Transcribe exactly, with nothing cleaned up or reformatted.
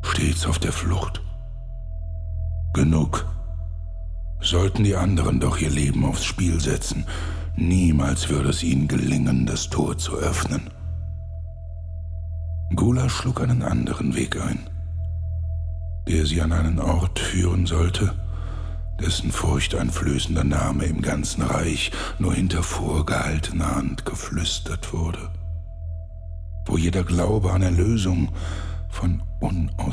stets auf der Flucht. Genug. Sollten die anderen doch ihr Leben aufs Spiel setzen, niemals würde es ihnen gelingen, das Tor zu öffnen. Gula schlug einen anderen Weg ein, der sie an einen Ort führen sollte, dessen furchteinflößender Name im ganzen Reich nur hinter vorgehaltener Hand geflüstert wurde, wo jeder Glaube an Erlösung von unaus